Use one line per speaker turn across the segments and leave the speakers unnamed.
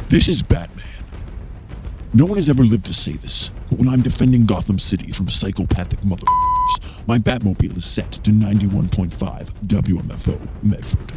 This is Batman. No one has ever lived to say this, but when I'm defending Gotham City from psychopathic motherfuckers, my Batmobile is set to 91.5 WMFO Medford.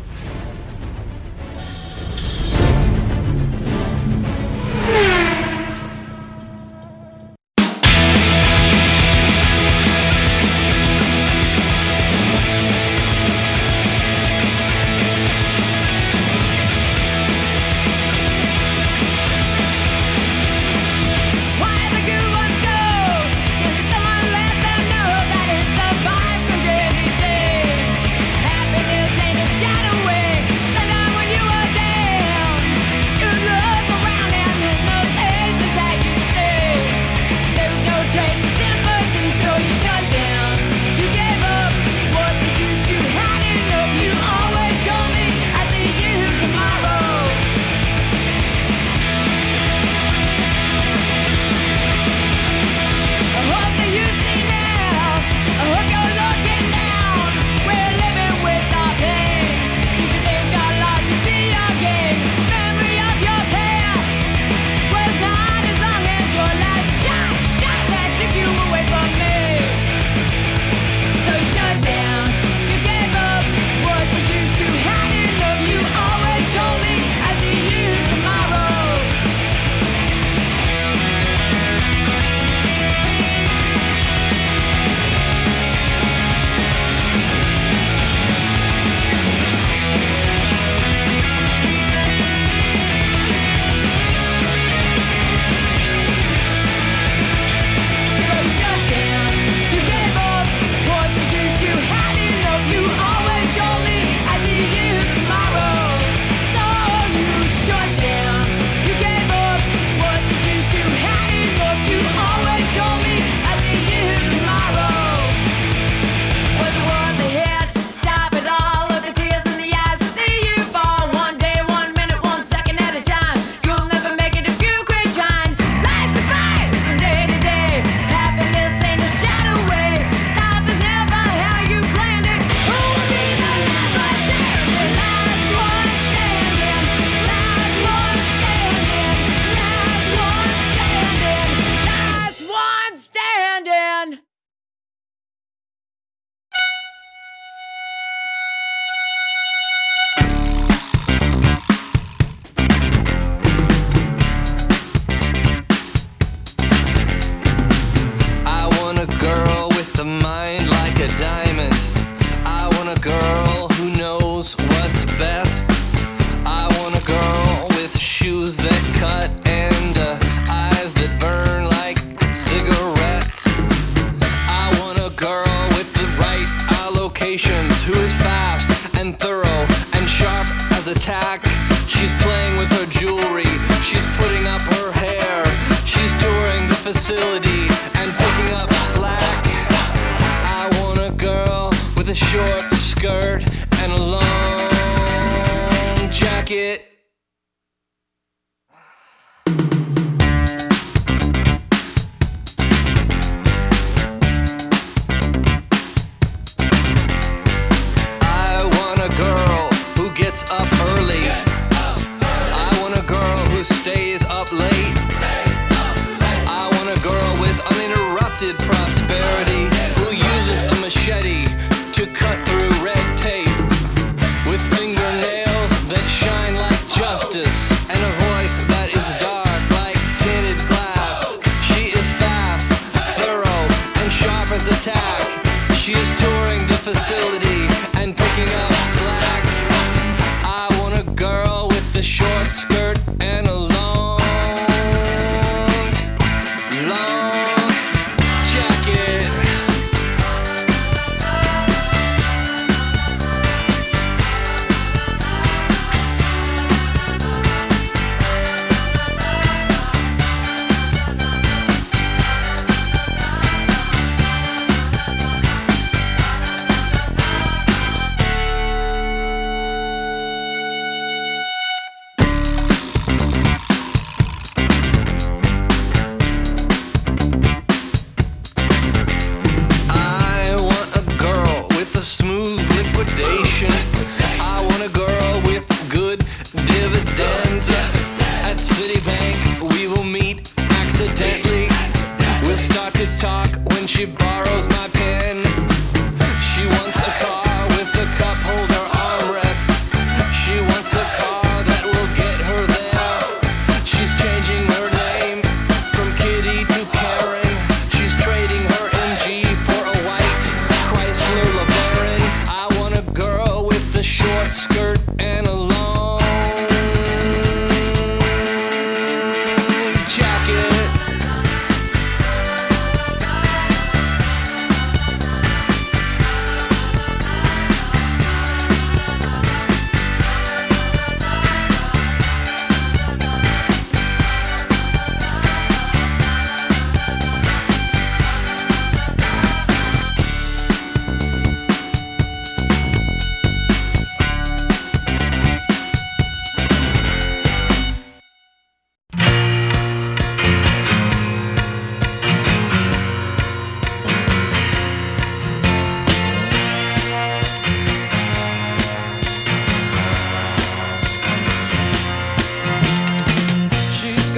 And a voice that is dark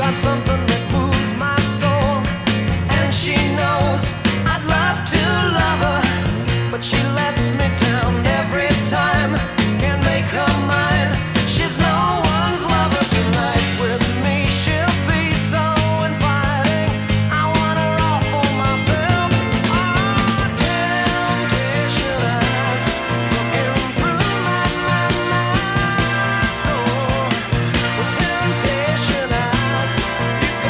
got something that moves my soul, and she knows I'd love to love her, but she lets me down every time. Can't make her mine. She's no one's lover tonight. With me she'll be so inviting. I want her all for myself. Oh, temptation eyes looking through my soul. With temptation eyes, you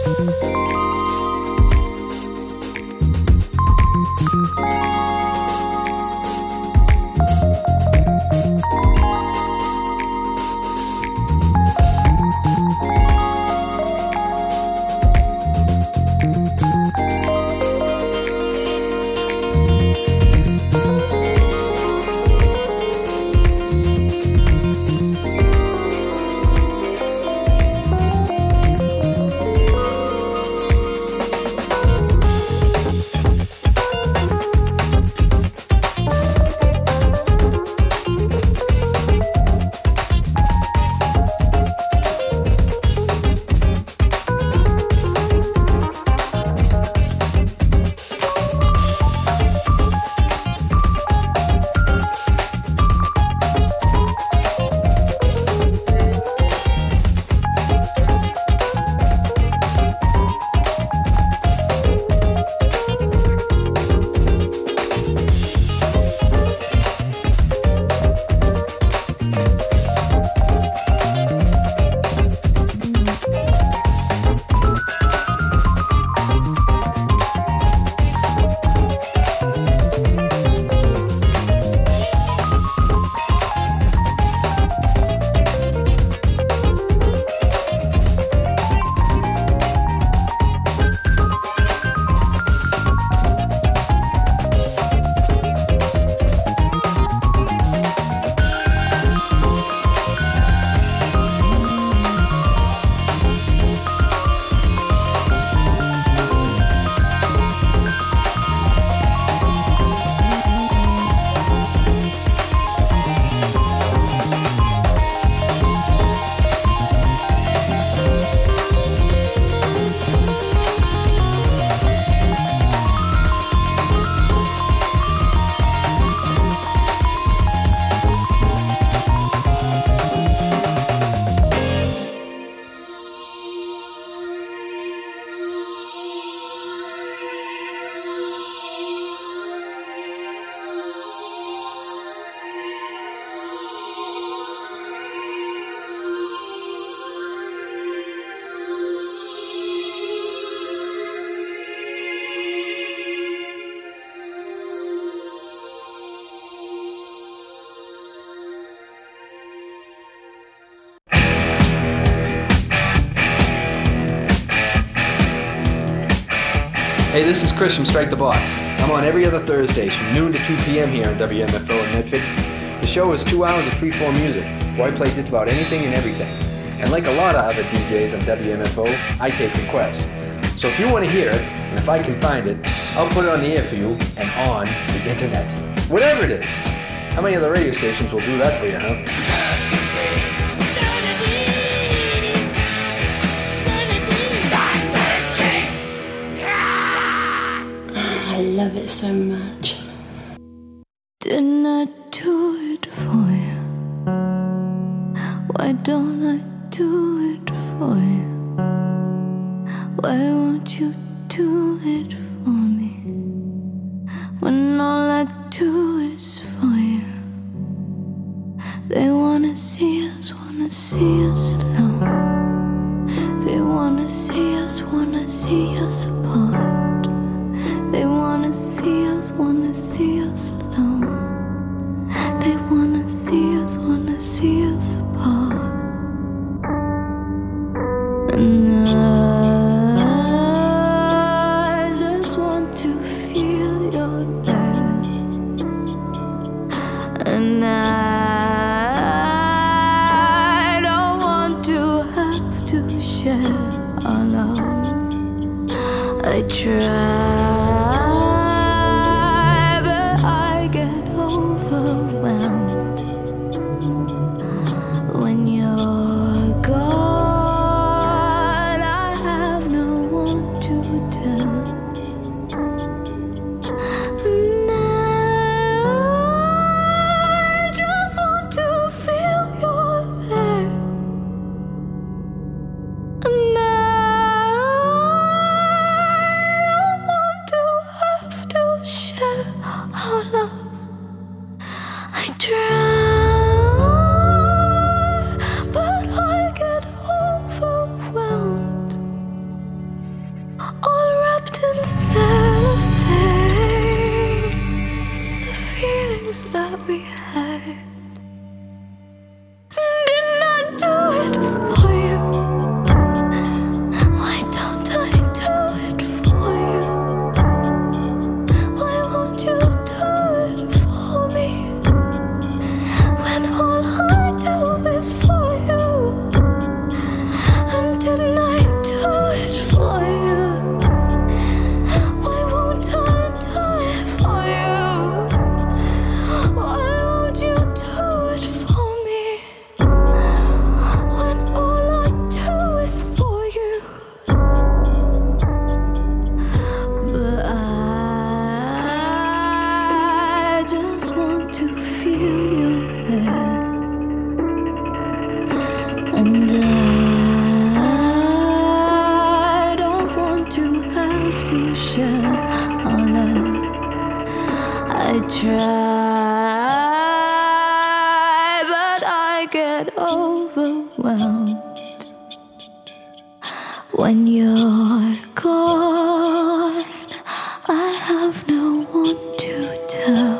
Hey, this is Chris from Strike the Box. I'm on every other Thursdays from noon to 2 p.m. here on WMFO in Medford. The show is 2 hours of free-form music, where I play just about anything and everything. And like a lot of other DJs on WMFO, I take requests. So if you want to hear it, and if I can find it, I'll put it on the air for you and on the internet. Whatever it is. How many other radio stations will do that for you, huh?
I love it so much. Didn't I do it for you? Why don't I do it for you? Why won't you do it for me? When all I do is for you. They wanna see us alone. They wanna see us apart. They wanna see us alone. They wanna see us apart. And I just want to feel your love. And I don't want to have to share our love. I try. cellophane, the feelings that we had. Didn't I do it for you? Why don't I do it for you? Why won't you do it for me? When all I do is for you. And didn't I do it for you? Why won't I do it for you? Why won't you do it for me? When all I do is for you. But I just want to feel your hair. And I don't want to have to share our love. I try, but I get overwhelmed when you're gone. I have no one to tell.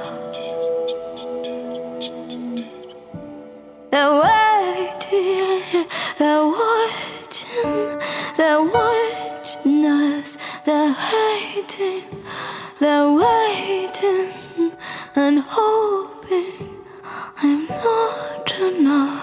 They're waiting, they're watching, they're watching us. They're waiting, they're waiting and hoping I'm not enough.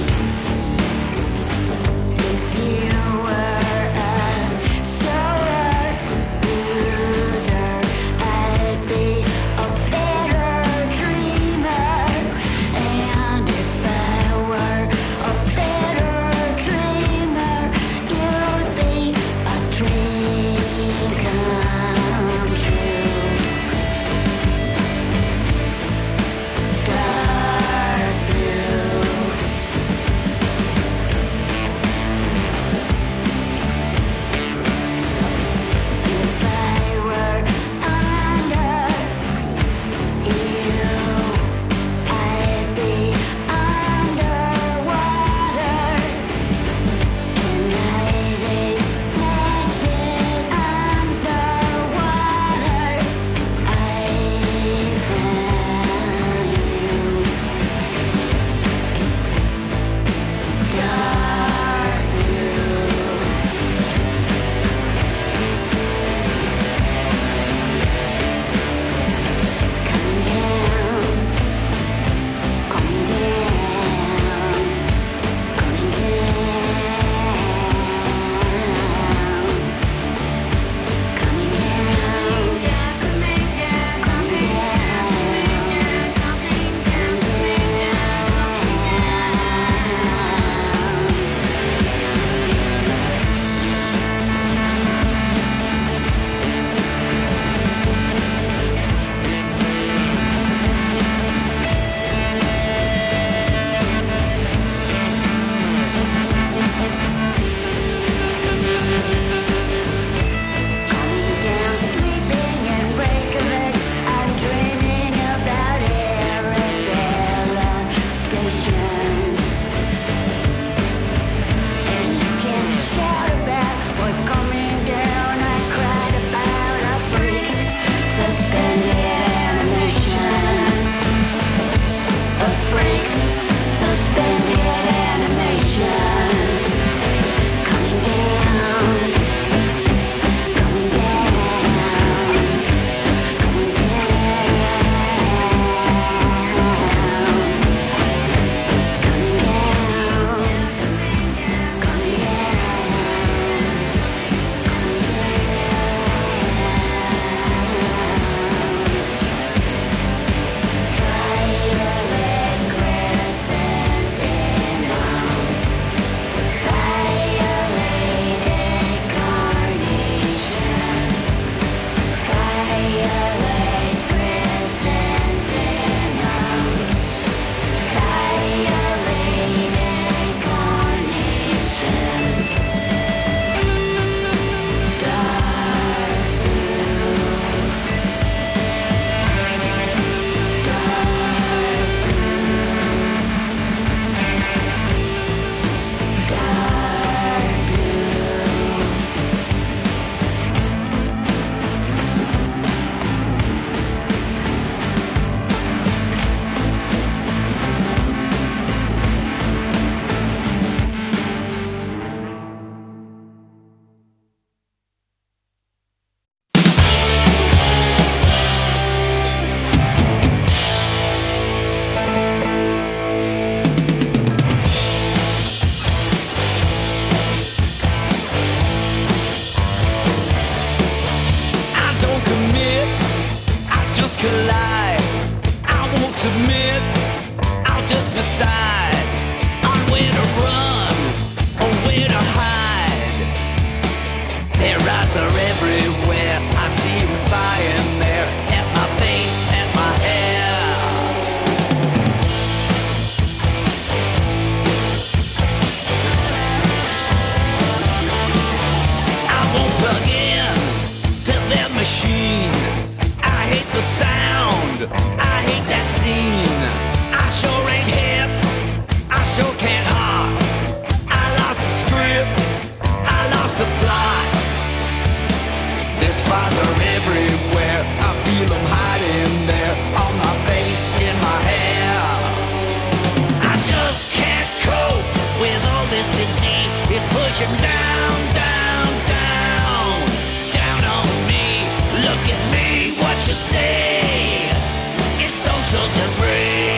If you were a submit, I'll just decide on where to run or where to hide. Their eyes are everywhere, I see them spying there, at my face, at my hair. I won't plug in to their machine. I hate the sound, I hate that scene. I sure ain't hip, I sure can't hop. I lost the script, I lost the plot. Their spies are everywhere, I feel them hiding there, on my face, in my hair. I just can't cope with all this disease. It's pushing down, down, down, down on me. Look at me, what you say? It's social debris.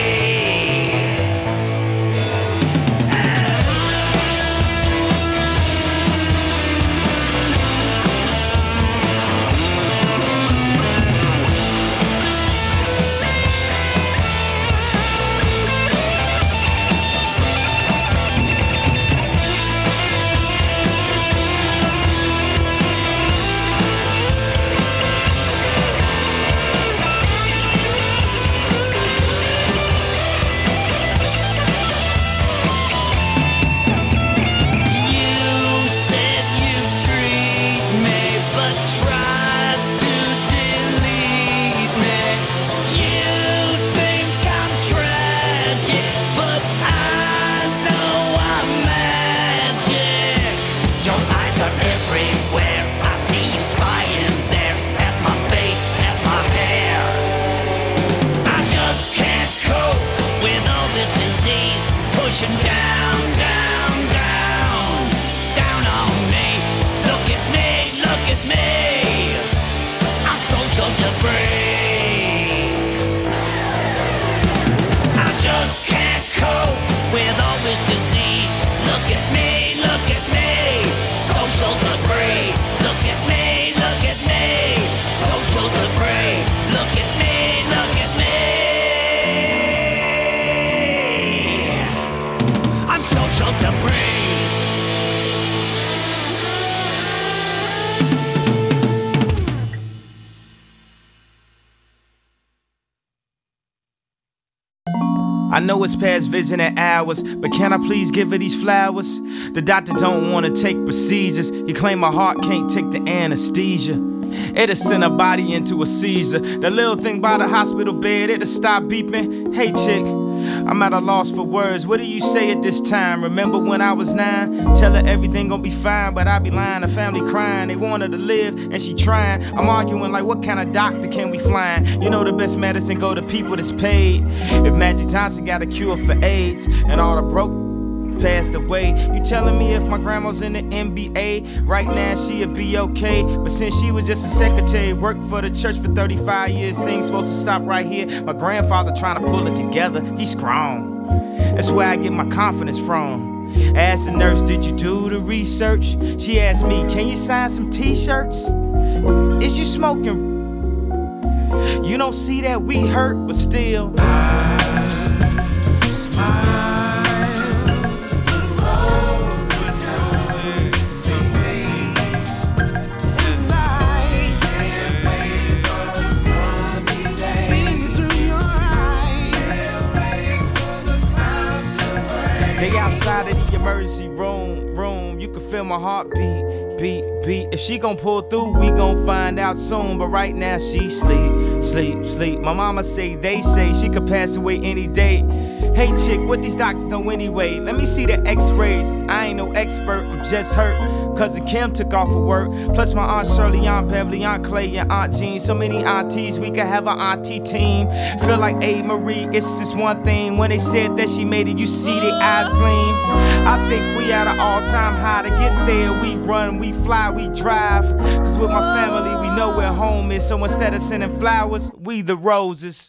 Pushing down, down, down, down on me. Look at me, look at me. I'm social debris. I just can't cope with all this disease. Look at me, look at me. Social debris. Look at me, look at me. Social debris. Look at me, look at me. Social debris. I know it's past visiting hours, but can I please give her these flowers? The doctor don't want to take procedures. He claim my heart can't take the anesthesia. It'll send her body into a seizure. The little thing by the hospital bed, it'll stop beeping. Hey chick, I'm at a loss for words. What do you say at this time? Remember when I was 9? Tell her everything gon' be fine, but I be lying. The family crying, they want her to live, and she trying. I'm arguing like, what kind of doctor can we find? You know the best medicine go to people that's paid. If Magic Johnson got a cure for AIDS, and all the broke passed away, you telling me if my grandma's in the NBA right now she'd be okay? But since she was just a secretary, worked for the church for 35 years, things supposed to stop right here. My grandfather trying to pull it together, he's strong. That's where I get my confidence from. Asked the nurse, did you do the research? She asked me, can you sign some t-shirts? Is you smoking? You don't see that we hurt, but still I smile. They outside of the emergency room, you can feel my heartbeat, beat. If she gon' pull through, we gon' find out soon. But right now she sleep. My mama say, they say she could pass away any day. Hey chick, what these doctors know anyway? Let me see the x-rays. I ain't no expert, I'm just hurt. Cousin Kim took off of work. Plus my Aunt Shirley, Aunt Beverly, Aunt Clay, and Aunt Jean. So many aunties, we could have an auntie team. Feel like A. Marie, it's just one thing. When they said that she made it, you see their eyes gleam. I think we at an all-time high. To get there, we run, we fly, we drive. Cause with my family, we know where home is. So instead of sending flowers, we the roses.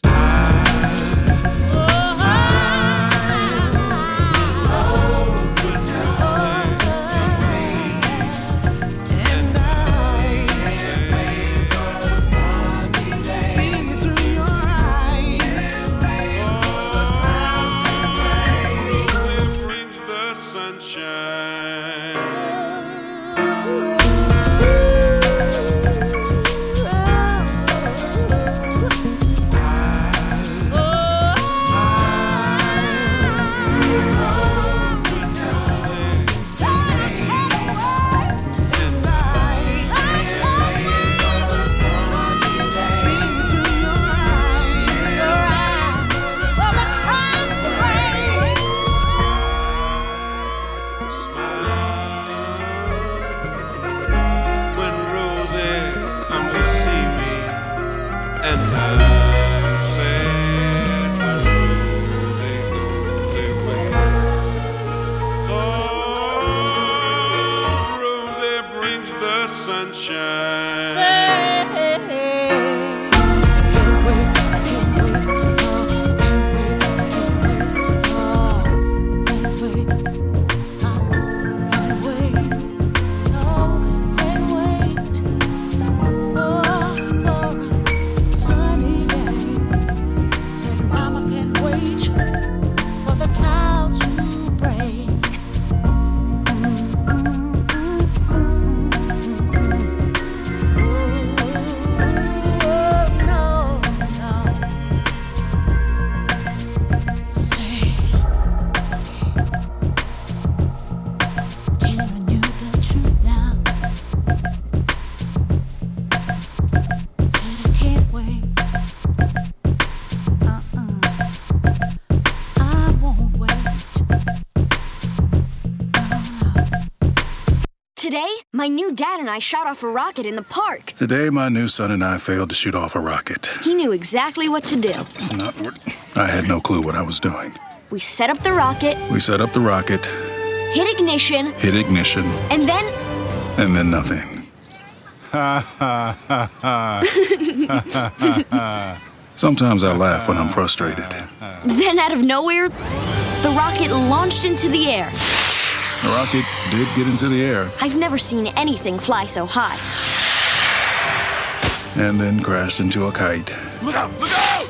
My new dad and I shot off a rocket in the park.
Today, my new son and I failed to shoot off a rocket.
He knew exactly what to do.
It's not what... I had no clue what I was doing.
We set up the rocket.
Hit ignition.
And then...
And then nothing. Ha ha ha ha. Sometimes I laugh when I'm frustrated.
Then out of nowhere, the rocket launched into the air.
The rocket did get into the air.
I've never seen anything fly so high.
And then crashed into a kite.
Look out! Look out!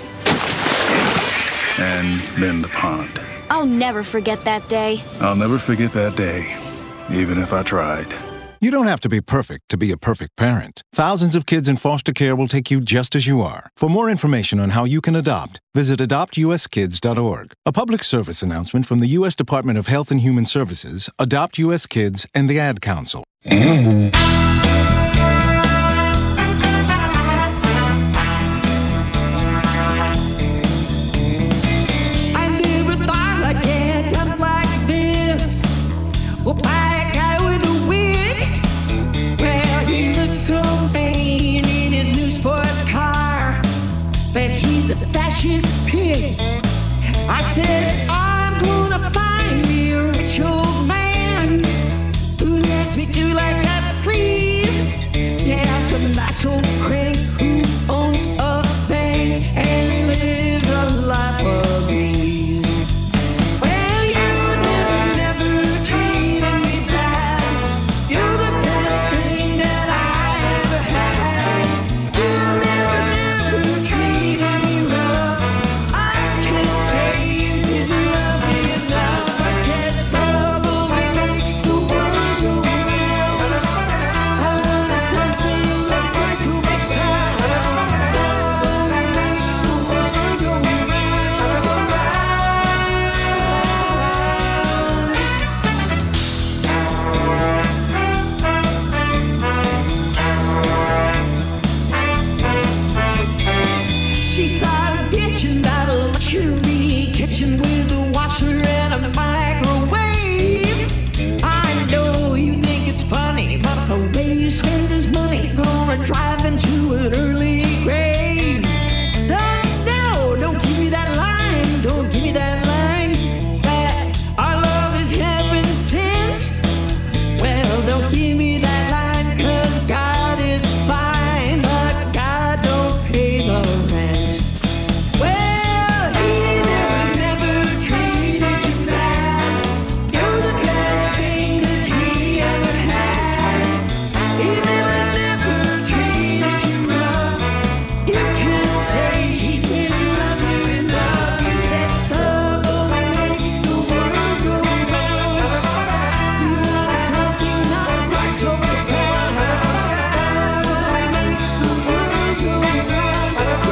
And then the pond.
I'll never forget that day.
I'll never forget that day, even if I tried.
You don't have to be perfect to be a perfect parent. Thousands of kids in foster care will take you just as you are. For more information on how you can adopt, visit adoptuskids.org. A public service announcement from the U.S. Department of Health and Human Services, Adopt U.S. Kids, and the Ad Council.
I said, I'm gonna find me a rich old man who lets me do like I please. Yeah, some nice old crank who owns a bank and lives a life of ease. Well, you never treated me bad. You're the best thing that I ever had. You never treated me rough. I can't say you didn't love me enough. But that love only makes the world go round. I wanted something that works to be found. Love only makes the world go round. She started bitching about a luxury kitchen with a washer and a microwave. I know you think it's funny, but the way you spend his money gonna drive into an early grave. No, don't give me that line, don't give me that line. That our love is heaven sent. Well, don't give me that line, 'cause God is fine, but God don't pay the rent. Well, he never treated you bad. You're the best thing that he ever had. He never treated you rough. You can't say he didn't love you enough. You said love only makes the world go round. You wanted something not right so profound. Love only makes the world go round.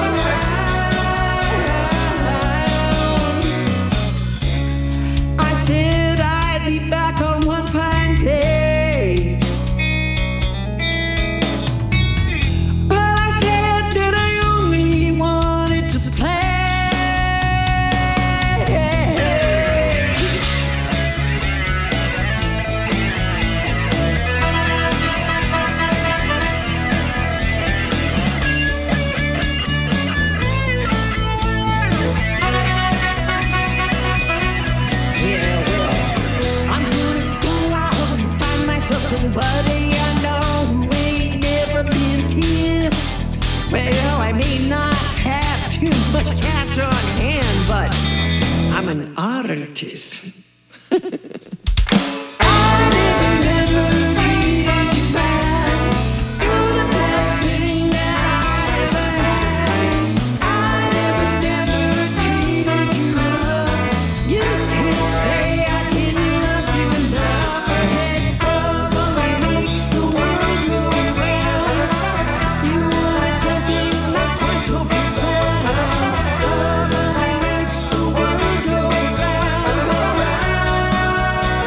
I said I'd be back on one fine day, but I said that I only wanted to play. Yeah, well, I'm gonna go out and find myself somebody I know who ain't never been kissed. Well, I may not have too much cash on hand, but I'm an artist. I never treated you bad. You're the best thing that I ever had. I never treated you rough. You can't say I didn't love you enough. I said love only makes the world go round. You wanted something that was so profound. Love only makes the world go round, go round.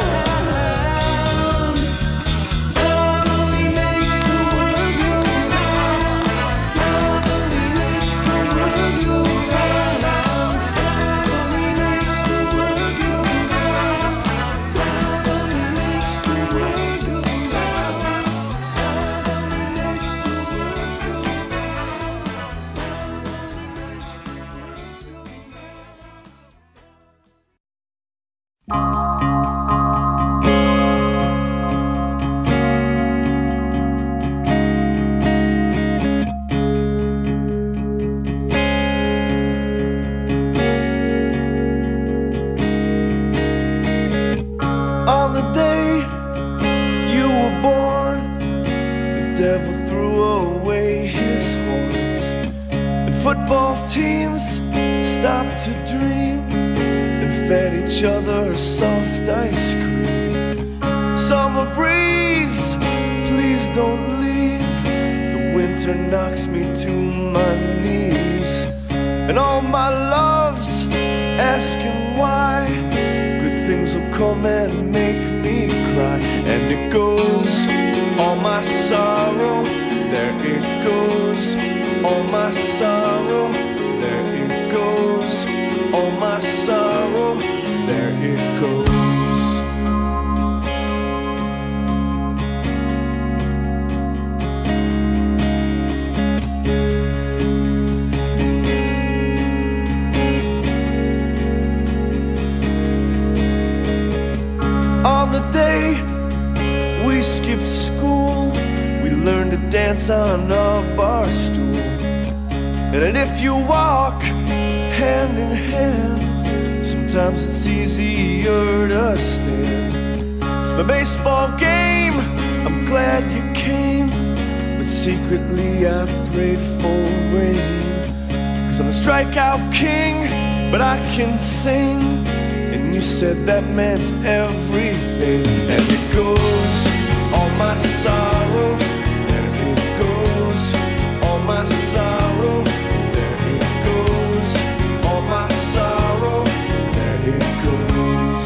teams stopped to dream and fed each other soft ice cream. Summer breeze, please don't leave. The winter knocks me to my knees. And all my loves asking why. Good things will come and make me cry. And it goes, all my sorrow, there it goes. All my sorrow, there it goes. All my sorrow, there it goes. On the day we skipped school, we learned to dance on a bar stool. And if you walk hand in hand, sometimes it's easier to stand. It's my baseball game, I'm glad you came, but secretly I prayed for rain. 'Cause I'm the strikeout king, but I can sing, and you said that meant everything. And it goes, all my sorrow, there it goes. All my sorrow, there it goes. All my sorrow, there it goes.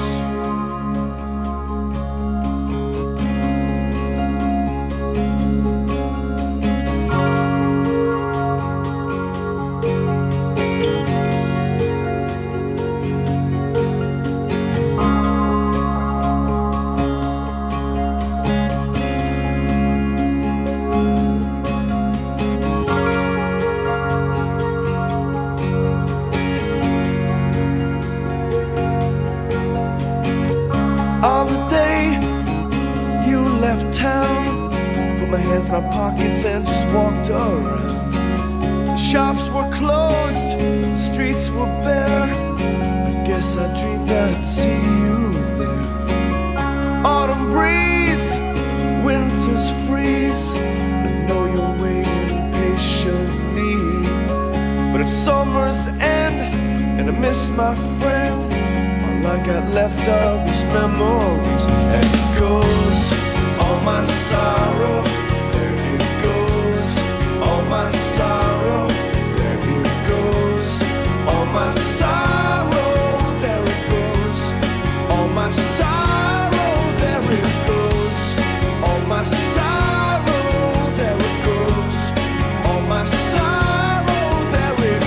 On the day you left town, put my hands in my pockets and just walked around. The shops were closed, the streets were bare. I guess I dreamed I'd see you there. Autumn breeze, winter's freeze. I know you're waiting patiently, but it's summer's end, and I miss my friend. I got left all these memories. And it goes, all my sorrow, there it goes. All my sorrow, there it goes. All my sorrow, there it goes. All my sorrow, there it goes. All my sorrow, there it goes. All my sorrow, there it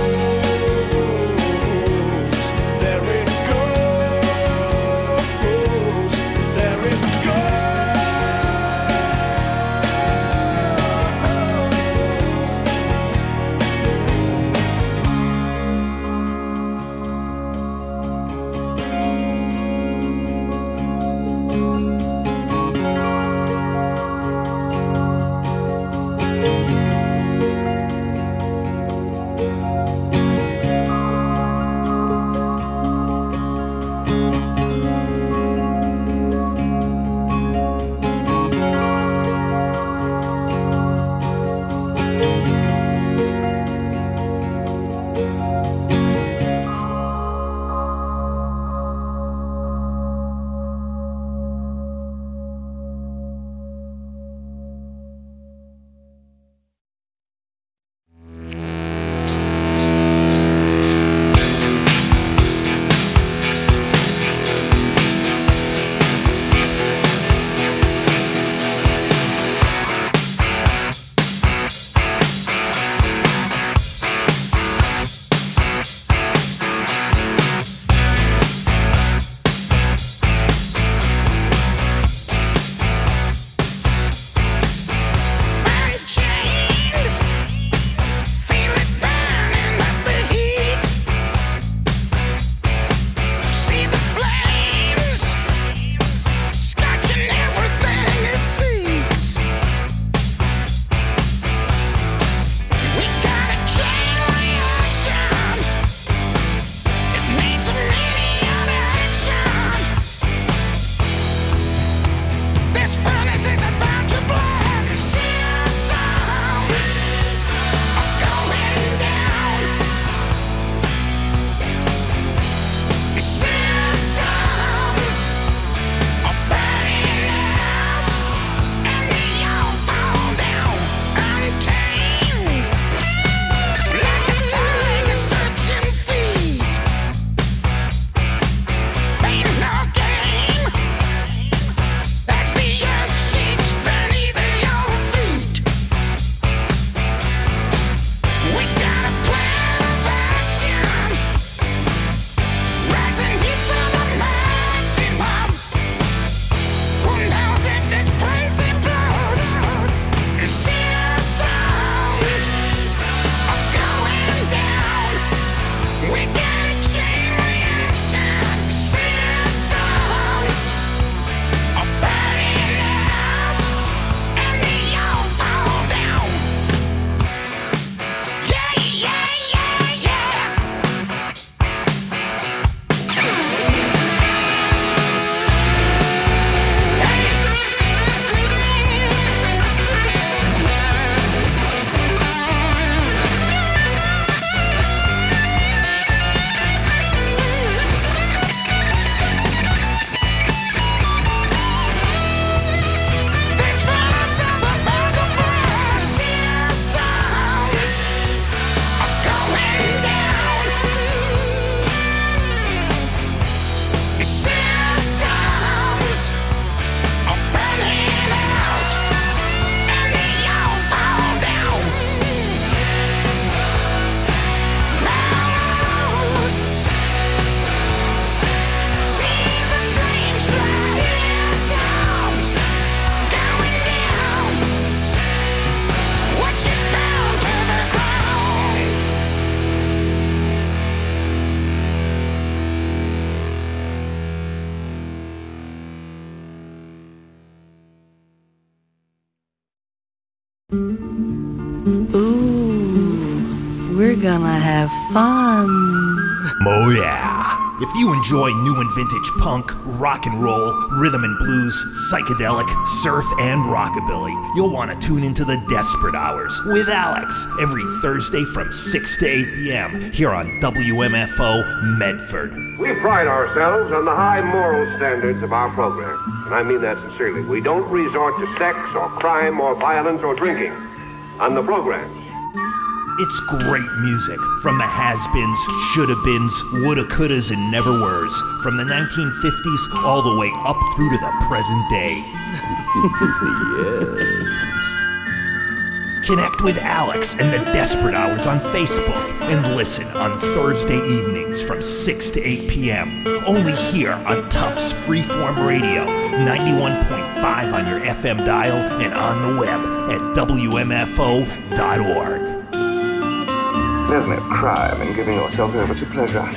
goes. There it goes. There it goes.
Ooh, we're gonna have fun.
Oh yeah. If you enjoy new and vintage punk, rock and roll, rhythm and blues, psychedelic, surf, and rockabilly, you'll want to tune into the Desperate Hours with Alex every Thursday from 6 to 8 p.m. here on WMFO Medford.
We pride ourselves on the high moral standards of our program, and I mean that sincerely. We don't resort to sex or crime or violence or drinking on the programs.
It's great music from the has-beens, shoulda-beens, woulda, couldas, and never-weres, from the 1950s all the way up through to the present day. Yes. Connect with Alex and the Desperate Hours on Facebook and listen on Thursday evenings from 6 to 8 p.m. Only here on Tufts Freeform Radio, 91.5 on your FM dial and on the web at WMFO.org.
There's no crime in giving yourself over to pleasure.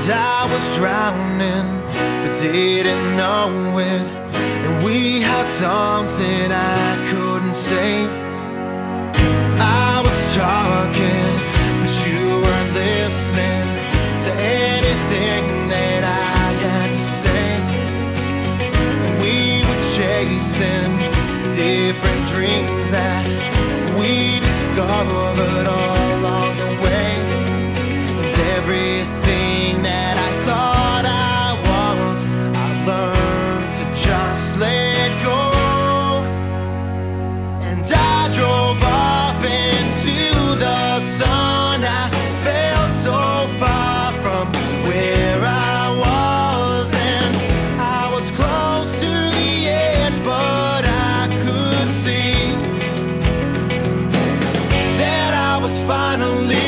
I was drowning, but didn't know it. And we had something I couldn't save. I was talking, but you weren't listening to anything that I had to say. And we were chasing different dreams that we discovered all along the way. And everything that I thought I was, I learned to just let go. And I drove off into the sun. I felt so far from where I was, and I was close to the edge, but I could see that I was finally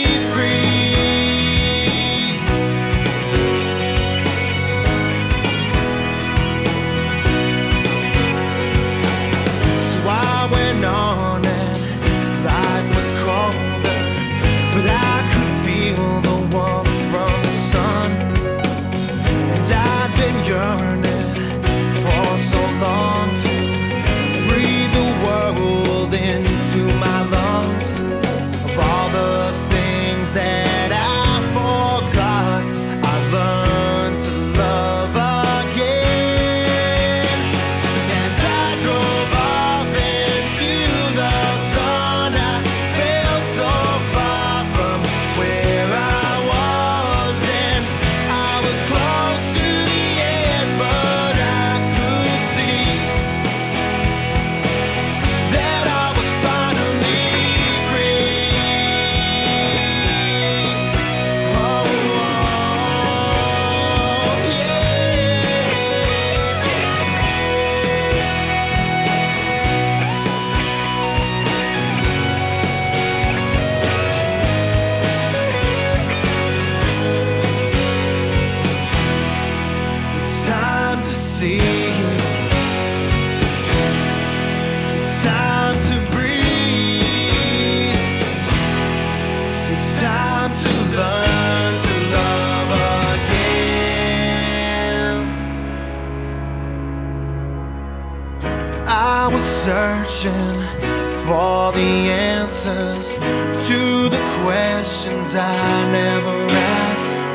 searching for the answers to the questions I never asked.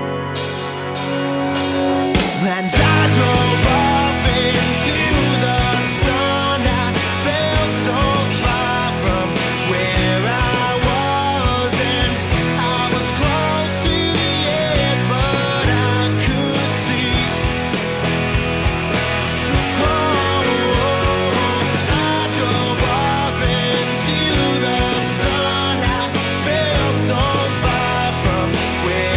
And I drove off into the sun. I felt so far from where I was, and I was close to the edge, but I could see. Where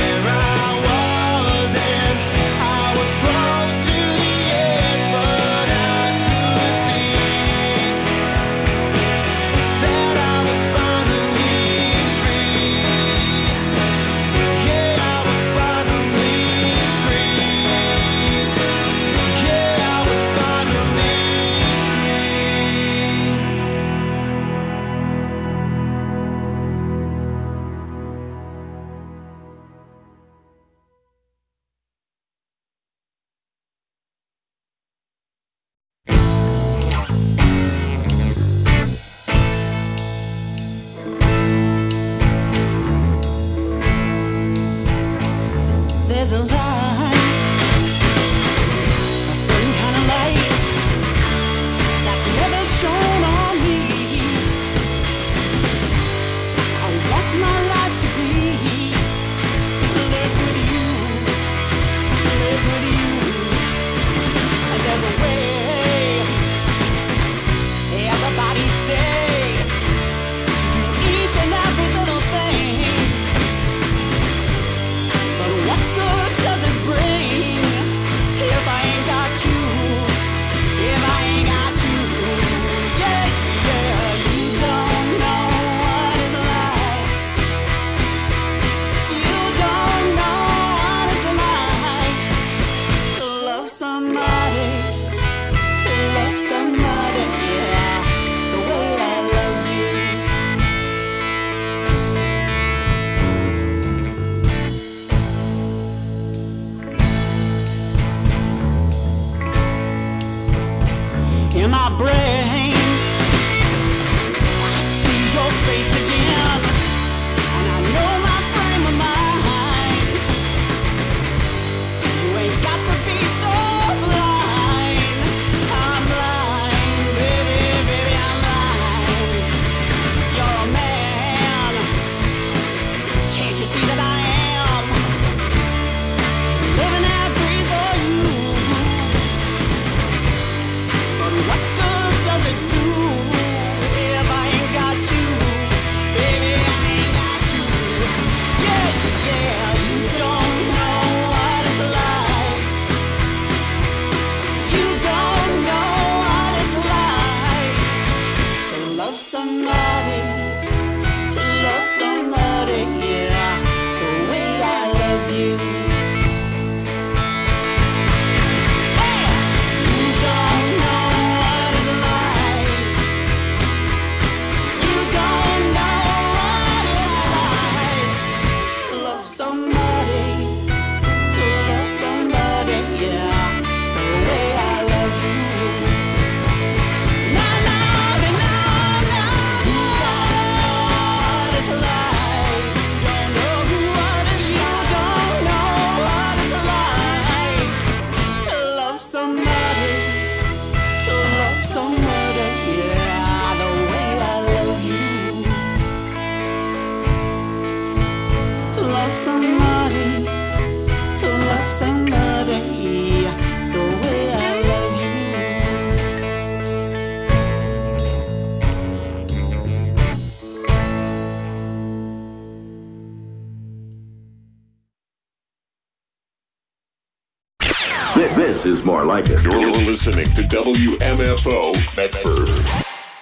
This is more like it.
You're listening to WMFO Medford.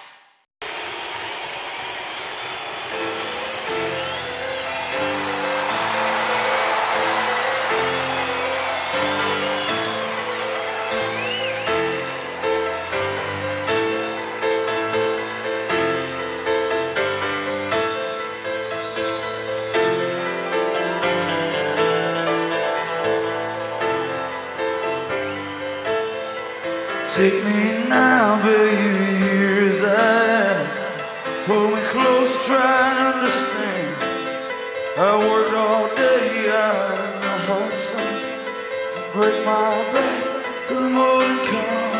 Take me now, baby, here's I pull me close, try and understand. I worked all day out in the hot sun, break my back till the morning comes.